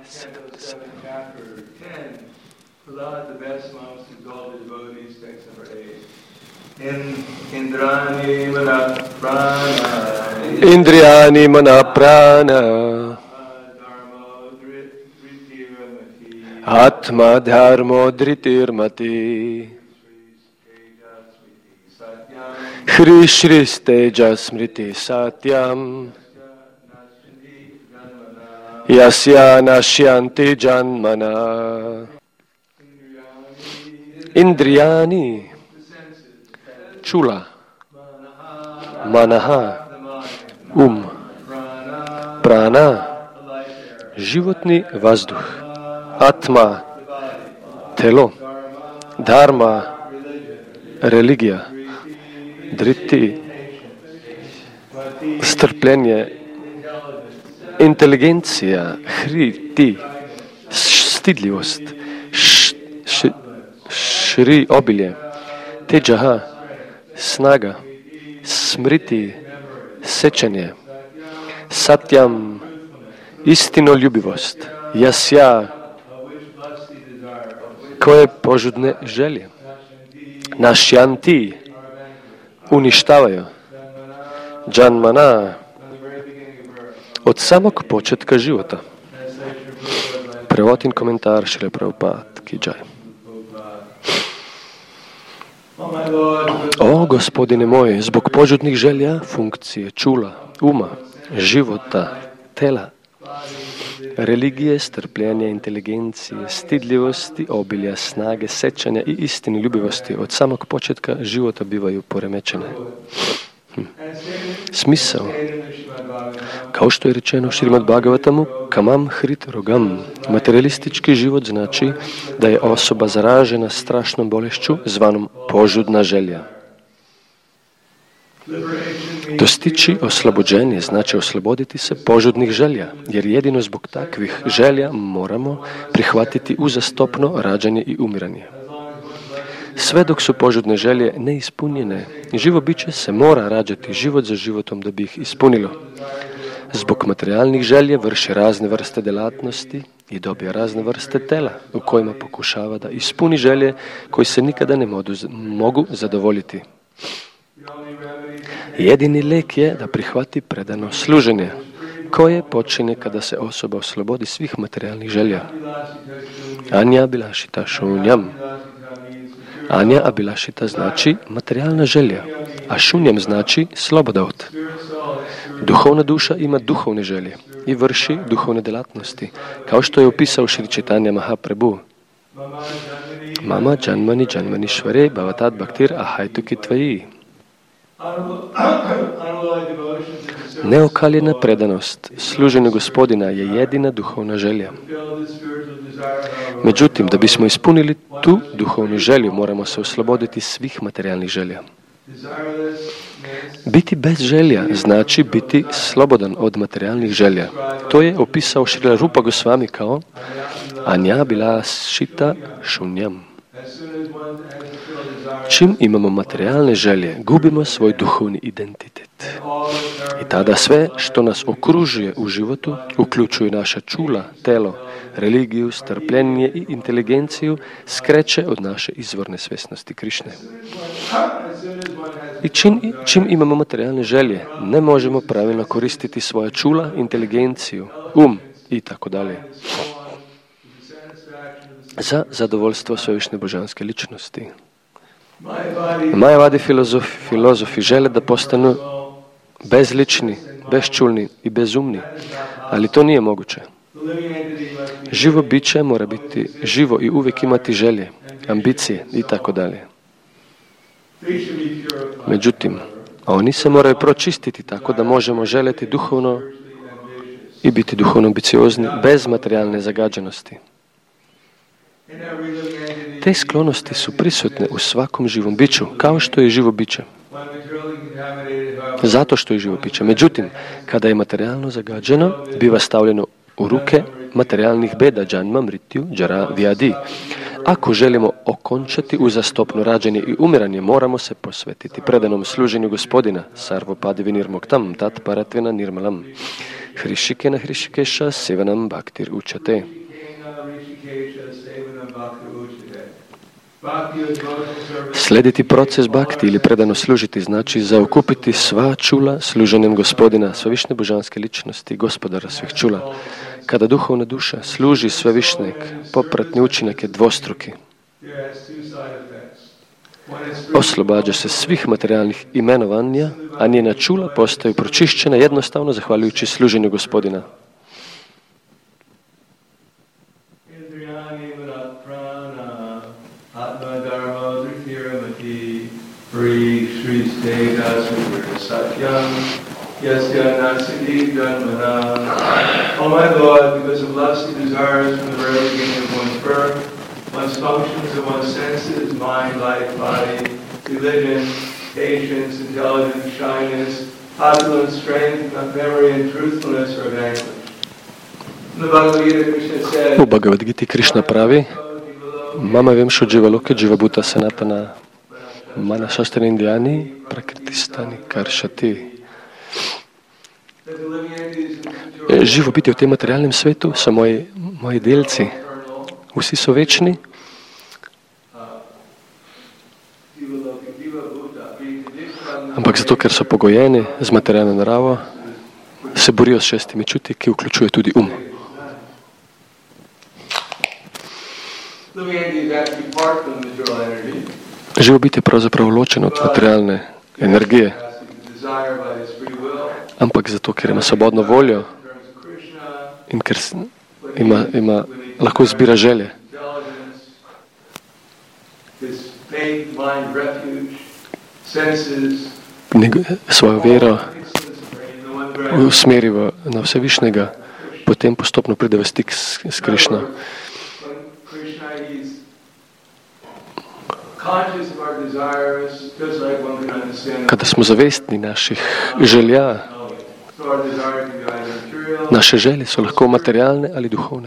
Indriyani mana prana Atma dharmo dhritirmati Shri Shri Steja Smriti Satyam Yasya Nashyanti Janmana Indriyani Čula Manaha Prana životni vazduh Atma telo Dharma religija Driti strpljenje inteligencija Hriti stidljivost Šri obilje Teđaha snaga Smriti sećanje Satyam istinoljubivost Jasya koje požudne želje Našyanti uništavaju Janmana od samog početka života. Prevod in komentar Šrile Prabhupada ki džaj. O Gospodine moj, zbog požudnih želja, funkcije, čula, uma, života, tela, religije, strpljenja, inteligencije, stidljivosti, obilja, snage, sećanja i istini ljubivosti od samog početka života bivaju poremećene. Smisao, kao što je rečeno u Šrimad Bhagavatamu, kamam hrit rogam, materialistički život znači da je osoba zaražena strašnom bolešću zvanom požudna želja. Dostići oslobođenje znači osloboditi se požudnih želja, jer jedino zbog takvih želja moramo prihvatiti uzastopno rađanje i umiranje. Sve dok su požudne želje neispunjene, živo biće se mora rađati život za životom da bi ih ispunilo. Zbog materijalnih želje vrši razne vrste djelatnosti i dobija razne vrste tela u kojima pokušava da ispuni želje koji se nikada ne mogu zadovoljiti. Jedini lijek je da prihvati predano služenje, koje počine kada se osoba oslobodi svih materijalnih želja. Anja Abilašita šunjam. Anja Abilašita znači materijalna želja, a šunjam znači slobodaut. Duhovna duša ima duhovne želje i vrši duhovne djelatnosti, kao što je opisao Šri Chaitanya Mahaprabhu. Mama janmani janmani švare bhavatat bhaktir ahajtuki tvaji. Neokaljena predanost služenju Gospodina je jedina duhovna želja. Međutim, da bismo ispunili tu duhovnu želju, moramo se osloboditi svih materijalnih želja. Biti bez želja znači biti slobodan od materijalnih želja. To je opisao Šrila Rupa Gosvami kao Anja Bilašita šunjam. Čim imamo materijalne želje, gubimo svoj duhovni identitet. I tada sve što nas okružuje u životu, uključuje naša čula, telo, religiju, strpljenje i inteligenciju, skreće od naše izvorne svjesnosti Krišne. I čim imamo materijalne želje, ne možemo pravilno koristiti svoja čula, inteligenciju, i tako dalje. Za zadovoljstvo svevišnje božanske ličnosti. Majavadi filozofi žele da postanu bezlični, bezčulni i bezumni, ali to nije moguće. Živo biće mora biti živo i uvijek imati želje, ambicije i tako dalje. Međutim, oni se moraju pročistiti tako da možemo željeti duhovno i biti duhovno ambiciozni bez materijalne zagađenosti. Te sklonosti su prisutne u svakom živom biću, kao što je živo biće. Zato što je živo biće. Međutim, kada je materijalno zagađeno, biva stavljeno u ruke materijalnih beda, džanma, mritju, džara, vijadi. Ako želimo okončati uzastopno rađenje i umiranje, moramo se posvetiti predanom služenju Gospodina, sarvopadi vinirmoktam, tat paratvena nirmalam. Hrishikena Hrishikeša Sevanam Bhaktir Učate. Slediti proces bhakti ili predano služiti znači zaokupiti sva čula služenjem Gospodina, svevišnje božanske ličnosti, gospodara svih čula. Kada duhovna duša služi svevišnjeg, popratni učinak je dvostruki. Oslobađa se svih materijalnih imenovanja, a njena čula postaju pročišćena jednostavno zahvaljujući služenju Gospodina. Oh my Lord, because of lusty desires from the very beginning of one's birth, one's functions of one's senses, mind, life, body, religion, patience, intelligence, shyness, opulence, strength, memory, and truthfulness are vanquished. The Bhagavad Gita, Krishna said, U Bhagavad Gita Krishna pravi, Mama vemšu dživaloke dživabhuta sanatana mana sastani indijani prakritistani karšati. Živo biti v tem materialnem svetu so moji delci. Vsi so večni. Ampak zato, ker so pogojeni z materialno naravo, se borijo s šestimi čuti, ki vključuje tudi um. Živo biti je pravzaprav ločeno od materialne energije. Ampak zato, ker ima svobodno voljo in ker lahko izbira želje. Svojo vero usmeri na vsevišnjega, potem postopno pride v stik s Krišno. Kada smo zavestni naših želja, naše želje so lahko materialne ali duhovne.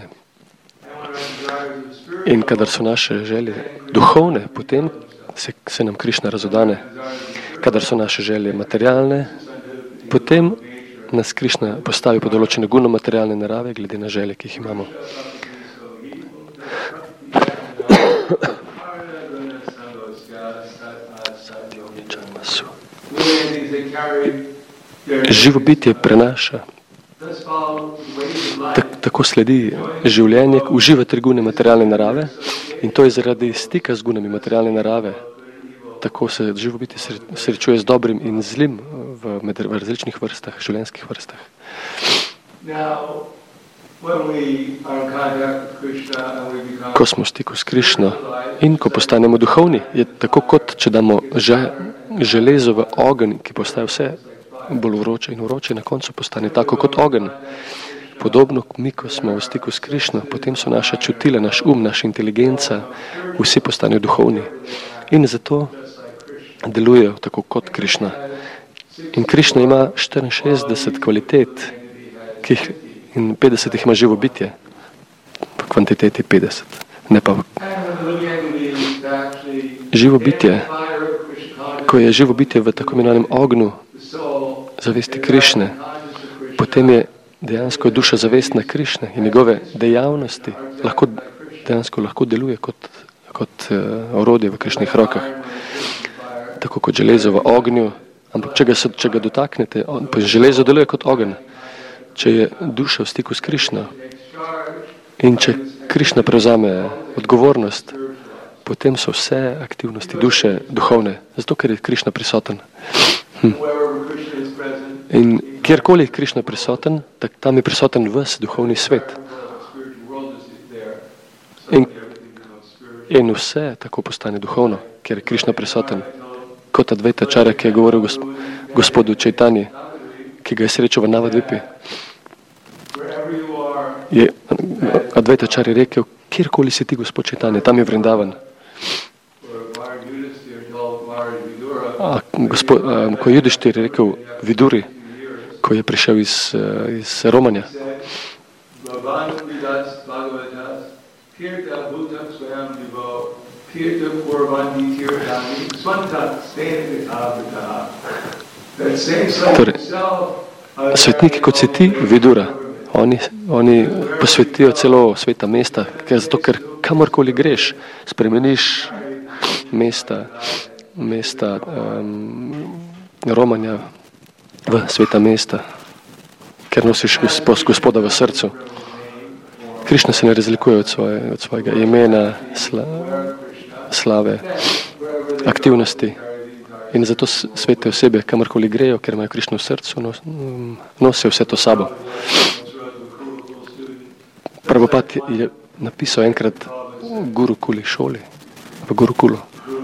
In kadar so naše želje duhovne, potem se nam Krišna razodane. Kadar so naše želje materialne, potem nas Krišna postavi pod določene guno materialne narave, glede na želje, ki jih imamo. Živo bitje prenaša. Tako sledi življenje, uživa tri gune materialne narave in to je zaradi stika z gunami materialne narave. Tako se živo bitje srečuje z dobrim in zlim v različnih vrstah, življenjskih vrstah. Ko smo v stiku s Krišno in ko postanemo duhovni, je tako kot če damo železo v ogenj, ki postaje vse bolj vroče in vroče, na koncu postane tako kot ogenj. Podobno mi, ko smo v stiku s Krišno, potem so naša čutila, naš naša inteligenca, vsi postanejo duhovni. In zato delujejo tako kot Krišna. In Krišna ima 64 kvalitet, in 50 jih ima živo bitje. V kvantiteti 50. Ne pa živo bitje, ko je živo bitje v tako imenovanem ognju zavesti Krišne, potem je dejansko duša zavestna Krišne in njegove dejavnosti dejansko lahko deluje kot orodje v Krišnih rokah. Tako kot železo v ognju, ampak če ga dotaknete, pa železo deluje kot ogenj. Če je duša v stiku s Krišno in če Krišna prevzame odgovornost, potem so vse aktivnosti duše duhovne, zato ker je Krišna prisoten. In kjerkoli je Krišna prisoten, tam je prisoten ves duhovni svet. In vse tako postane duhovno, ker je Krišna prisoten. Kot Advaita Acharya, ki je govoril gospodu Čaitanji, ki ga je srečal v Navadvipi. Je Advaita Acharya rekel, kjerkoli si ti, gospod Čaitanji, tam je Vrindavan. Ko je Judištir rekel Viduri, ko je prišel iz Romanja. Torej, svetniki, kot si ti, Vidura, oni posvetijo celo sveta mesta, zato ker kamorkoli greš, spremeniš mesta romanja v sveta mesta, ker nosiš Gospoda v srcu. Krišna se ne razlikuje od svojega imena, slave, aktivnosti. In zato svete osebe, kamorkoli grejo, ker imajo Krišno v srcu, nosijo vse to sabo. Prabhupada je napisal enkrat Gurukuli šoli, v Gurukulu.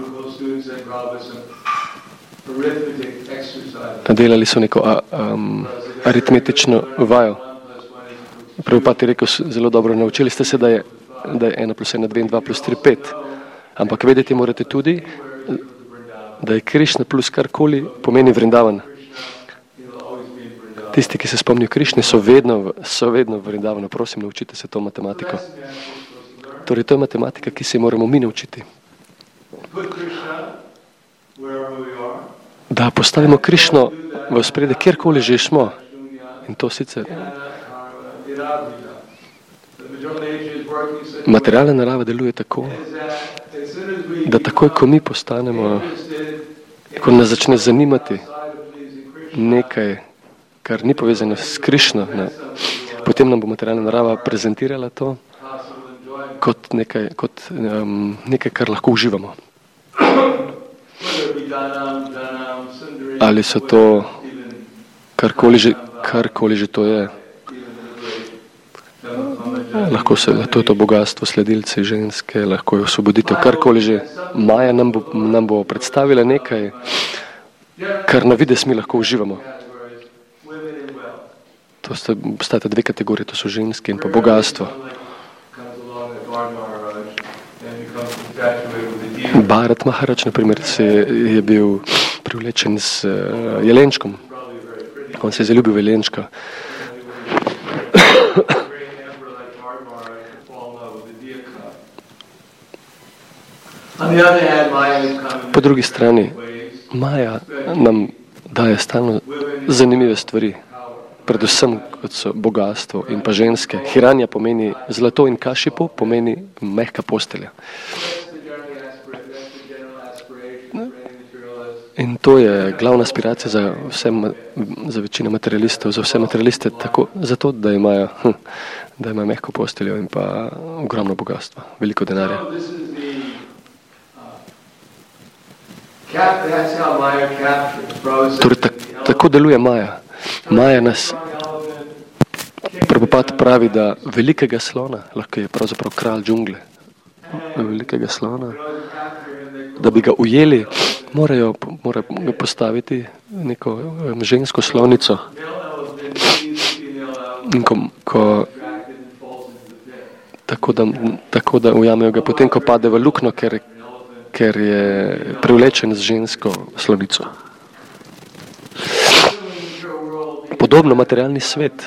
Delali so neko aritmetično vajo. Prabhupada je rekel, zelo dobro, naučili ste se, da je 1 plus 1, 2 in 2 plus 3, 5. Ampak vedeti morate tudi, da je Krišna plus karkoli pomeni Vrindavan. Tisti, ki se spomnijo Krišne, so vedno v Vrindavanu. Prosim, naučite se to matematiko. Torej, to je matematika, ki se moramo mi naučiti. Da postavimo Krišno v ospredje, kjerkoli že smo. In to sicer materialna narava deluje tako, da takoj, ko mi postanemo, ko nas začne zanimati nekaj, kar ni povezano s Krišno, potem nam bo materialna narava prezentirala to kot nekaj, kar lahko uživamo. Ali so to karkoli že to je. Lahko to je to bogatstvo, sledilci, ženske, lahko je osvoboditev, karkoli že. Maja nam bo predstavila nekaj, kar na vides mi lahko uživamo. To sta dve kategorije, to so ženske in pa bogatstvo. Bharat Maharaj, na primer, je bil privlečen z jelenčkom. On se je zaljubil v jelenčka. Po drugi strani, Maja nam daje stalno zanimive stvari, predvsem kot so bogatstvo in pa ženske. Hiranja pomeni zlato in kašipo pomeni mehka postelja. In to je glavna aspiracija za večino materialistov, za vse materialiste, zato, da imajo mehko posteljo in pa ogromno bogatstva, veliko denarja. Torej, tako deluje Maja. Maja nas, Prabhupada pravi, da velikega slona, lahko je pravzaprav kralj džungle, velikega slona, da bi ga ujeli, mora ga postaviti neko žensko slonico. In tako da ujamejo ga potem, ko pade v luknjo, ker je privlečen z žensko slonico. Podobno materialni svet.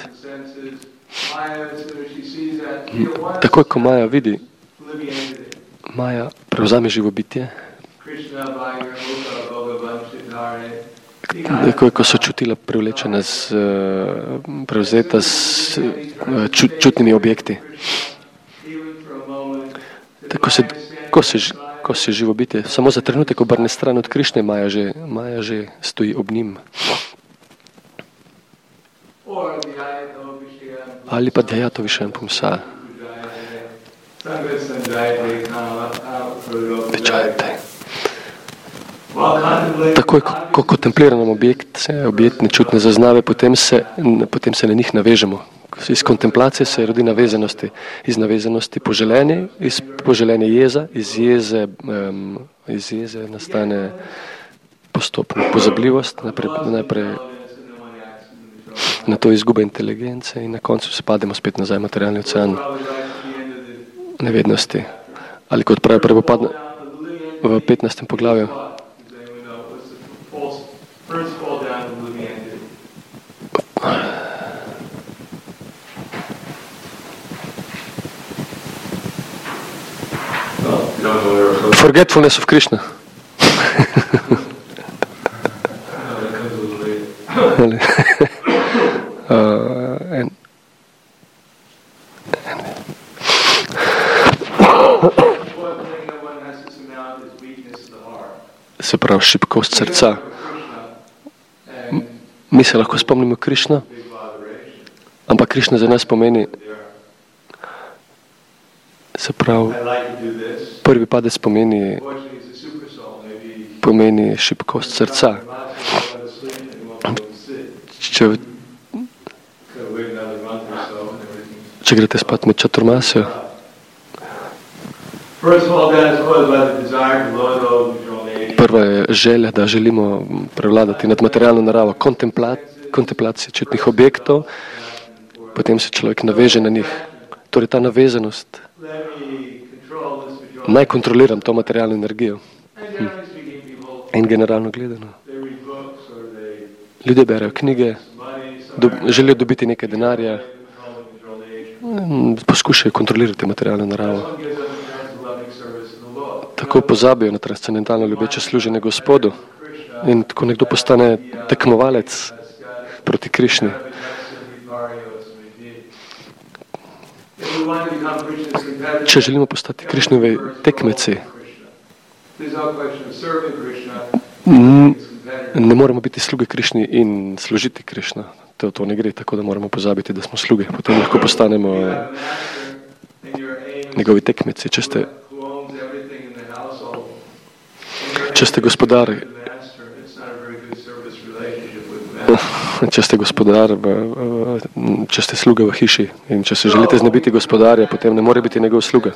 Takoj, ko Maja vidi, Maja prevzame živobitje. Takoj, ko so čutila privlečena prevzeta s čutnimi objekti. Ko se živobitje samo za trenutek obrne stran od Krišne, Maja že stoji ob njim. Ali pa Dhyato Višayam Pumsa. Takoj, ko kontempliramo objektne čutne zaznave, potem se na njih navežemo. Iz kontemplacije se rodi navezanosti. Iz navezanosti poželenje, iz poželenja jeza, iz jeze nastane postopno pozabljivost, najprej na to izgube inteligence in na koncu se pademo spet nazaj v materialni ocean nevednosti. Ali kot pravi Prabhupada v 15. poglavju, forgetfulness of Krishna. Se pravi, šibkost srca. Mi se lahko spomnimo Krišna, ampak Krišna za nas pomeni, se pravi, prvi padec pomeni šibkost srca. Če greste spat med čaturmasjo, prva je želja, da želimo prevladati nad materialno naravo, kontemplacije čutnih objektov, potem se človek naveže na njih. Torej ta navezanost, naj kontroliram to materialno energijo. In generalno gledano, ljudje berejo knjige, želijo dobiti nekaj denarja, poskušajo kontrolirati materialno naravo. Tako pozabijo na transcendentalno ljubeče služenje Gospodu in tako nekdo postane tekmovalec proti Krišni. Če želimo postati Krišnovi tekmeci, ne moramo biti sluge Krišni in služiti Krišna. To ne gre, tako da moramo pozabiti, da smo sluge. Potem lahko postanemo njegovi tekmeci. Če ste gospodar, če ste sluga v hiši in če se želite znebiti gospodarja, potem ne more biti njegov sluga.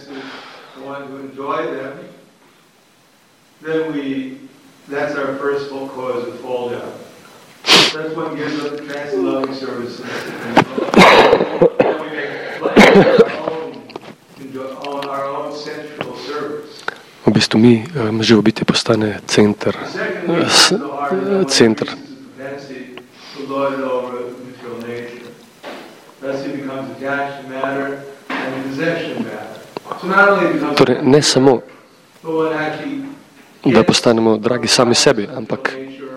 V bistvu mi, živo bitje, postane center. Torej, ne samo, da postanemo dragi sami sebi, ampak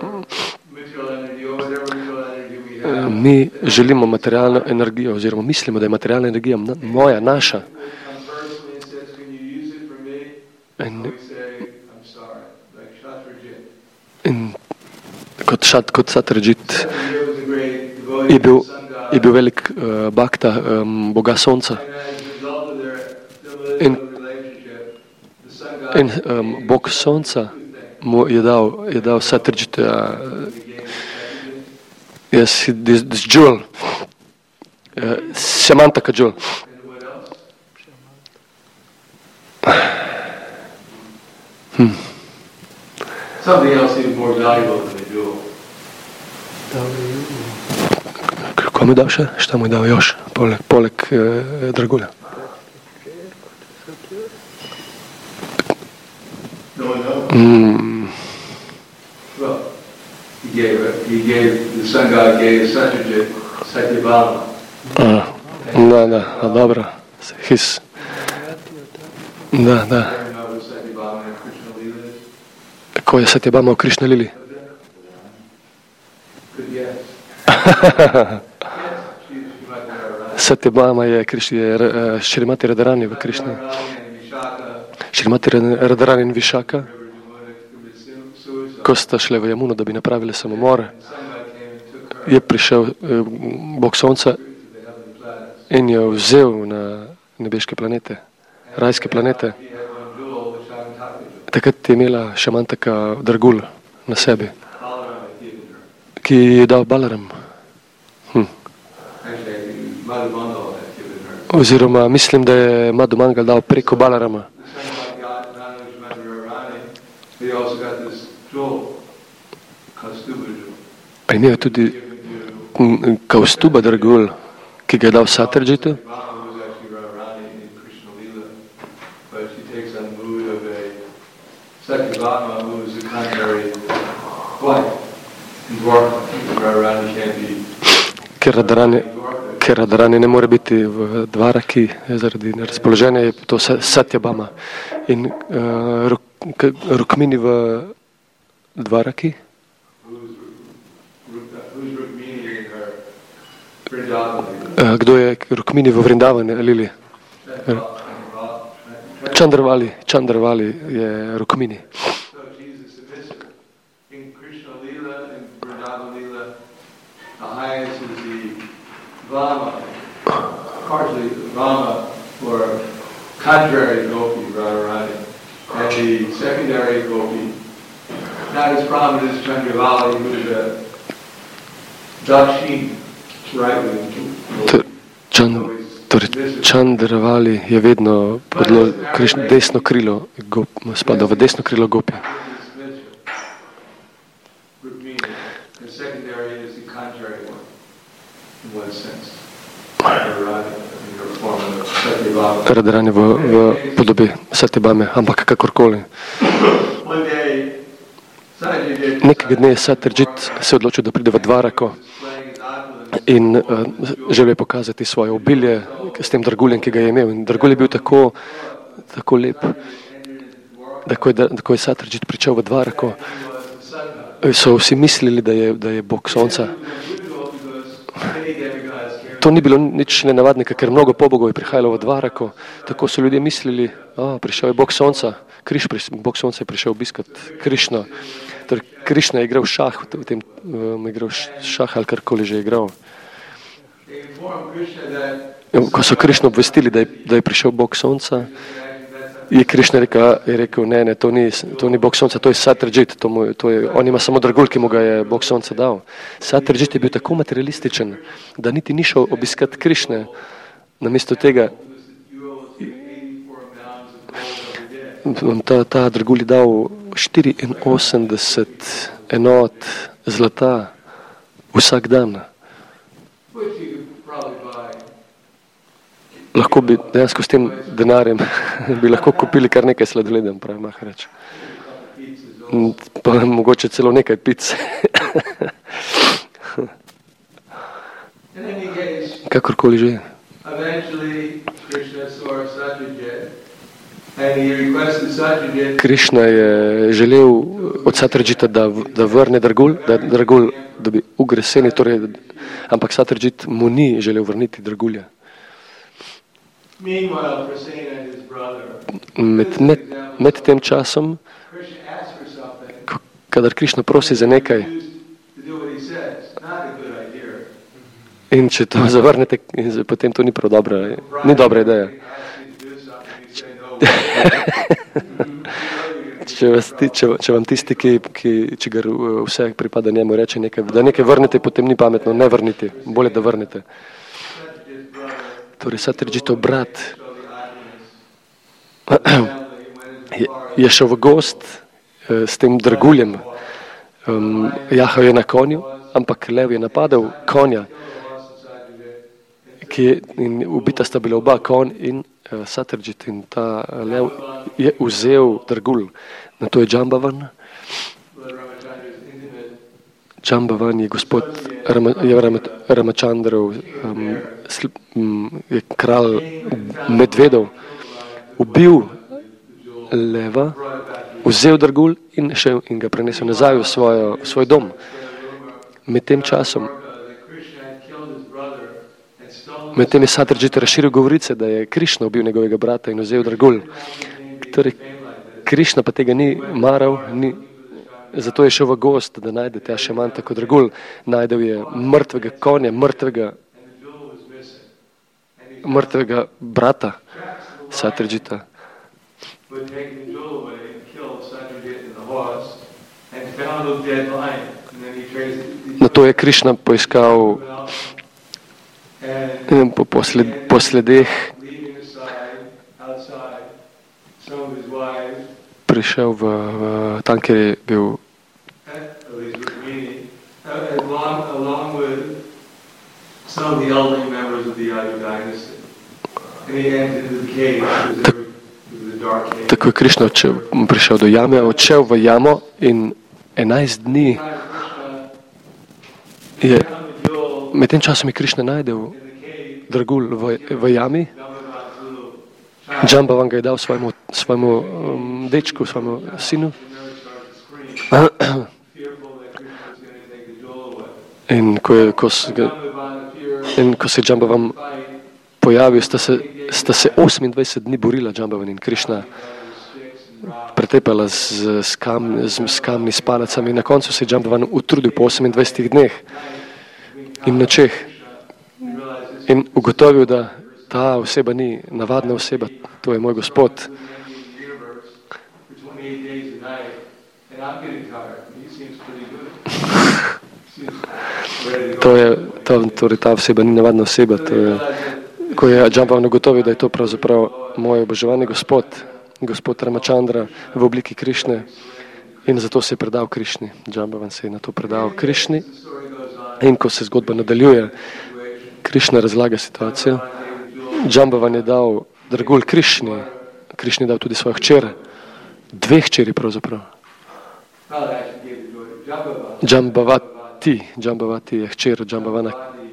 mi želimo materialno energijo, oziroma mislimo, da je materialna energija moja, naša. In kot Satrajit je bil velik bhakta, boga sonca. In bog sonca mu je dal Satrajita, this jewel, Shamantaka jewel. Something else seems more valuable than the jewel. Kako mu je dal še? Šta mu je dal još, poleg dragulja? No one knows. Well, the sun god gave Satyajit Satyabhama. Da, dobro. Da. Ko je Satyabhama v Krišna Lili? Satyabhama je Šrimati Radharani v Krišni. Šrimati Radharani in Višaka, ko sta šle v Jamuno, da bi napravili samomor, je prišel bog sonca in jo vzel na nebeške planete, rajske planete. Takrat je imela Shamantaka dragul na sebi, ki je dal Balaram. Oziroma, mislim, da je Madhumangal dal preko Balarama. Imel je tudi Kaustuba dragul, ki ga je dal Satrajitu. Satyabhama, who is a contrary wife, in Dwarka, Radharani can't be. Ker Radharani ne more biti v Dvaraki zaradi nerazpoloženja, je to Satyabhama. In Rukmini v Dvaraki? Kdo je Rukmini v Vrindavani, Lili? Chandravali je Rukmini. So she's a submissive. In Krishna Leela and Vrindavan Leela, the highest is the Vama, partially Vama, or contrary Gopi, Radharani, and the secondary Gopi, not as prominent as Chandravali, who is a Dakshin, right wing. Chandravali je vedno desno krilo, spada v desno krilo Gopi. Radharani v podobi Satyabhame, ampak kakorkoli. Nekega dne je Satyajit se odločil, da pride v Dvarako in želel je pokazati svoje obilje s tem draguljem, ki ga je imel. In dragulj je bil tako lep, da ko je Satyajit pričel v Dvarako, so vsi mislili, da je Bog sonca. To ni bilo nič nenavadnega, ker mnogo pobogov je prihajalo v Dvarako. Tako so ljudje mislili, prišel je Bog sonca, Bog sonca je prišel obiskat Krišno. Torej, Krišna je igral šah, igral šah ali karkoli že je igral. Ko so Krišno obvestili, da je prišel Bog sonca, je Krišna rekel, ne, to ni Bog sonca, to je Satyajit, on ima samo dragulj, ki mu ga je Bog sonca dal. Satyajit je bil tako materialističen, da niti ni šel obiskat Krišne. Namesto tega ta dragulj je dal 84 enot zlata vsak dan. Lahko bi dejansko s tem denarjem bi lahko kupili kar nekaj sladoledem, pravi Maharač. Pa mogoče celo nekaj pic. Kakorkoli že. Krišna je želel od Satyajita, da vrne dragulj, da dragulj dobi ugreseni, ampak Satyajit mu ni želel vrniti dragulja. Med tem časom, kadar Krišna prosi za nekaj in če to zavrnete, potem to ni prav dobra ideja. Če vam tisti, če ga vse pripada njemu, reče nekaj, da nekaj vrnete, potem ni pametno, ne vrniti, bolje da vrnete. Torej, Satyajitov brat je šel v gost s tem draguljem. Jahal je na konju, ampak lev je napadel konja. In ubita sta bila oba, konj in Satyajit, in ta lev je vzel dragulj. Na to je Jambavan. Jambavan je gospod Ramachandrov, je kralj medvedov, ubil leva, vzel dragulj in ga prenesel nazaj v svoj dom. Medtem je Satyajit razširil govorice, da je Krišna ubil njegovega brata in vzel dragulj. Torej, Krišna pa tega ni maral, zato je šel v gost, da najde ta šaman tako dragulj. Najdel je mrtvega konja, mrtvega brata Satyajita. Na to je Krišna poiskal po sledeh, prišel tam, kjer je bil tako je Krišna prišel do jame, odšel v jamo in 11 dni je med tem časom je Krišna najdel dragulj v jami. Jambavan ga je dal svojemu dečku, svojemu sinu. In ko se Jambavan pojavil, sta se 28 dni borila Džambavan in Krišna, pretepala s kamni, s palacami. Na koncu se je Džambavan utrudil po 28 dneh in nočeh in ugotovil, da ta oseba ni navadna oseba, to je moj Gospod. Torej ta oseba ni navadna oseba. Ko je Džambavan ugotovil, da je to pravzaprav moj oboževani Gospod, Gospod Ramachandra v obliki Krišne, in zato se je predal Krišni. Džambavan se je na to predal Krišni in ko se zgodba nadaljuje, Krišna razlaga situacijo. Džambavan je dal dragulj Krišni, Krišni je dal tudi svojo hčer, 2 hčeri pravzaprav. Džambavati je hčer Džambavana.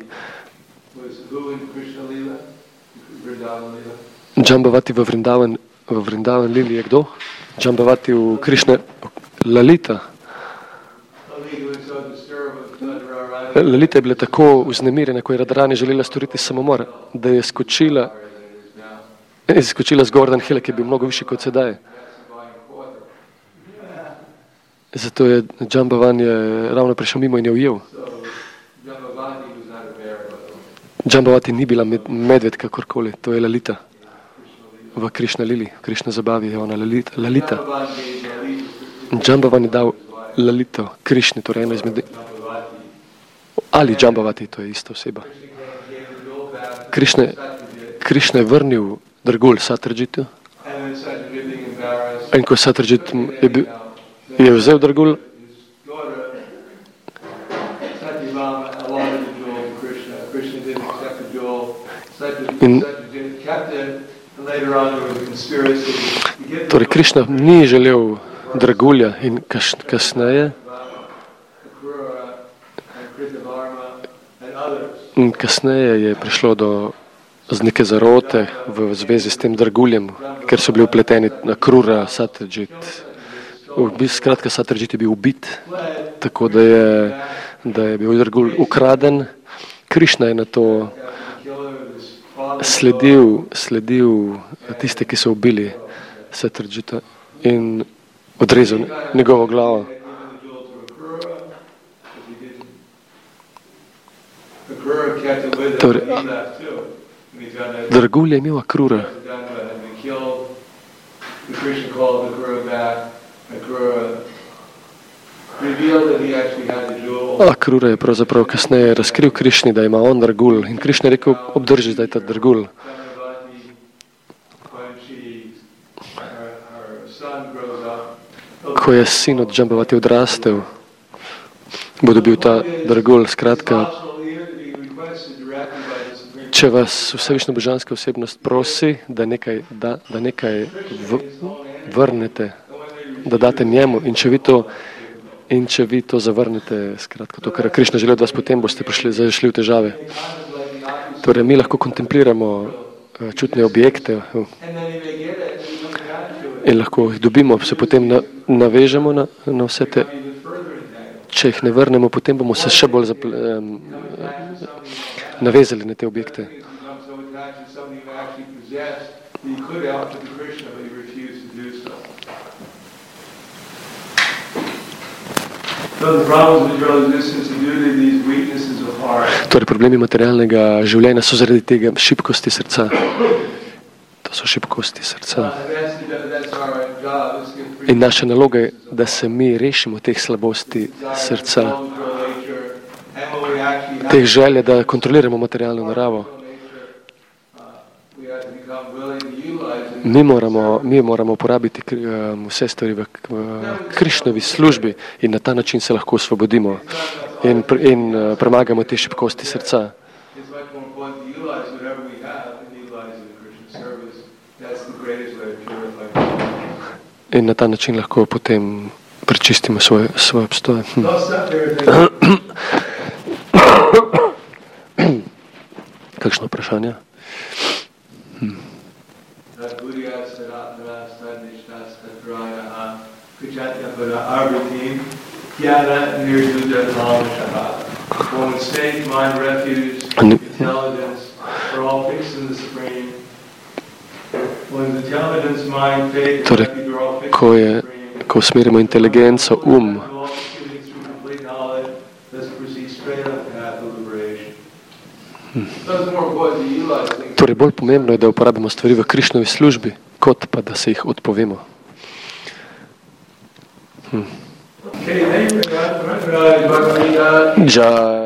Džambavati v Vrindavan Lili je kdo? Džambavati v Krišne Lalita. Lalita je bila tako vznemirjena, ko je Radharani želela storiti samomor, da je skočila z Gordon Hilla, ki je bil mnogo višji kot sedaj. Zato je Džambavan ravno prišel mimo in je ujel. Džambavati ni bila medved kakorkoli, to je Lalita. V Krišna Lili, v Krišna zabavi je ona Lalita. Džambavan je dal Lalito Krišni, torej eno izmed... Ali Džambavati, to je ista oseba. Krišna je vrnil dragulj Satyajit. In ko Satyajit je vzel dragulj, in torej Krišna ni želel dragulja in kasneje je prišlo do neke zarote v zvezi s tem draguljem, ker so bili upleteni na Krura, Satyajit. Skratka, Satyajit je bil ubit, tako da je bil dragulj ukraden. Krišna je na to sledil tiste, ki so ubili Satyajita in odrezal njegovo glavo. Torej, dragulj je imel Akrura. Akrura je pravzaprav kasneje razkril Krišni, da ima on dragulj, in Krišna je rekel, obdrži zdaj ta dragulj. Ko je sin od Džambavati odrastel, bo dobil ta dragulj. Skratka, če vas vsevišna božanska osebnost prosi, da nekaj vrnete, da date njemu, in če vi to zavrnete, skratka, to, kar Krišna želi od vas, potem boste zašli v težave. Torej, mi lahko kontempliramo čutne objekte in lahko jih dobimo, se potem navežemo na vse te. Če jih ne vrnemo, potem bomo se še bolj navezali na te objekte. Torej, problemi materialnega življenja so zaradi tega šibkosti srca. To so šibkosti srca. In naša naloga je, da se mi rešimo teh slabosti srca, teh želje, da kontroliramo materialno naravo. Mi moramo uporabiti vse stvari v Krišnovi službi in na ta način se lahko osvobodimo in premagamo te šibkosti srca. In na ta način lahko potem prečistimo svoj obstoj. Kakšno vprašanje? are all fixed in the Supreme. When the intelligence, mind, faith, Torej, are all fixed ko, in je, the Supreme. ko usmerimo inteligenco, Torej, bolj pomembno je, da uporabimo stvari v Krišnovi službi, kot pa, da se jih odpovemo. Jai